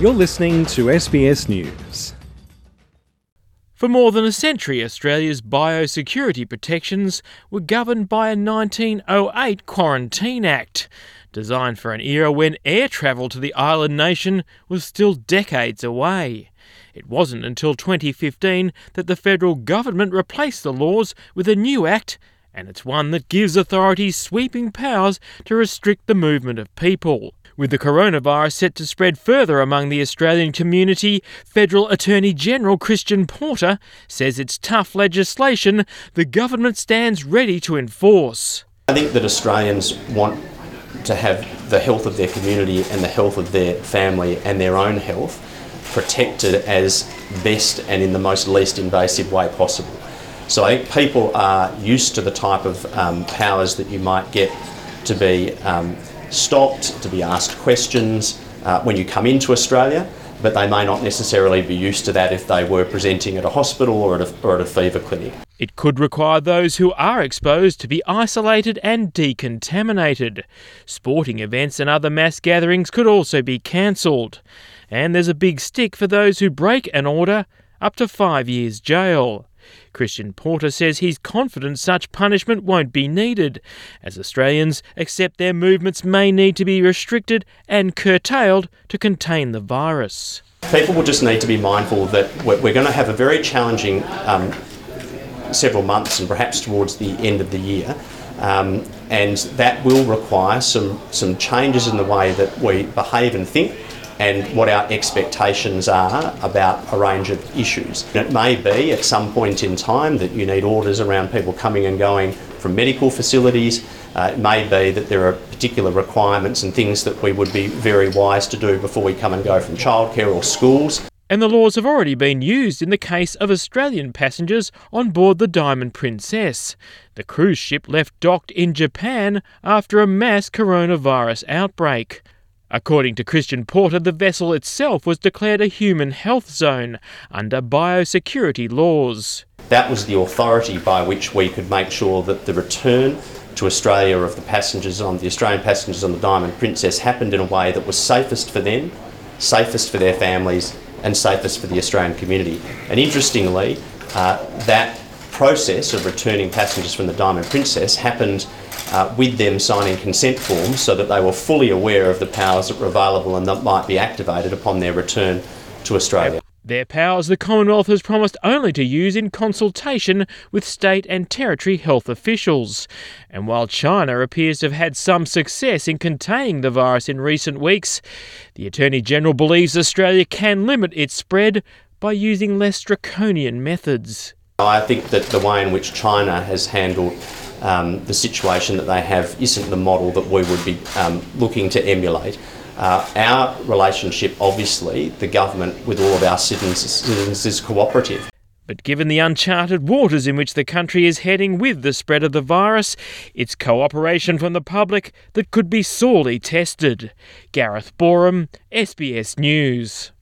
You're listening to SBS News. For more than a century, Australia's biosecurity protections were governed by a 1908 Quarantine Act, designed for an era when air travel to the island nation was still decades away. It wasn't until 2015 that the federal government replaced the laws with a new act, and it's one that gives authorities sweeping powers to restrict the movement of people. With the coronavirus set to spread further among the Australian community, Federal Attorney General Christian Porter says it's tough legislation the government stands ready to enforce. I think that Australians want to have the health of their community and the health of their family and their own health protected as best and in the most least invasive way possible. So I think people are used to the type of powers that you might get to be stopped, to be asked questions when you come into Australia, but they may not necessarily be used to that if they were presenting at a hospital or at a fever clinic. It could require those who are exposed to be isolated and decontaminated. Sporting events and other mass gatherings could also be cancelled. And there's a big stick for those who break an order, up to 5 years jail. Christian Porter says he's confident such punishment won't be needed, as Australians accept their movements may need to be restricted and curtailed to contain the virus. People will just need to be mindful that we're going to have a very challenging several months and perhaps towards the end of the year, and that will require some changes in the way that we behave and think, and what our expectations are about a range of issues. It may be at some point in time that you need orders around people coming and going from medical facilities. It may be that there are particular requirements and things that we would be very wise to do before we come and go from childcare or schools. And the laws have already been used in the case of Australian passengers on board the Diamond Princess. The cruise ship left docked in Japan after a mass coronavirus outbreak. According to Christian Porter, the vessel itself was declared a human health zone under biosecurity laws. That was the authority by which we could make sure that the return to Australia of the Australian passengers on the Diamond Princess happened in a way that was safest for them, safest for their families, and safest for the Australian community. And interestingly, that process of returning passengers from the Diamond Princess happened with them signing consent forms so that they were fully aware of the powers that were available and that might be activated upon their return to Australia. Their powers the Commonwealth has promised only to use in consultation with state and territory health officials. And while China appears to have had some success in containing the virus in recent weeks, the Attorney General believes Australia can limit its spread by using less draconian methods. I think that the way in which China has handled the situation that they have isn't the model that we would be looking to emulate. Our relationship, obviously, the government with all of our citizens is cooperative. But given the uncharted waters in which the country is heading with the spread of the virus, it's cooperation from the public that could be sorely tested. Gareth Boreham, SBS News.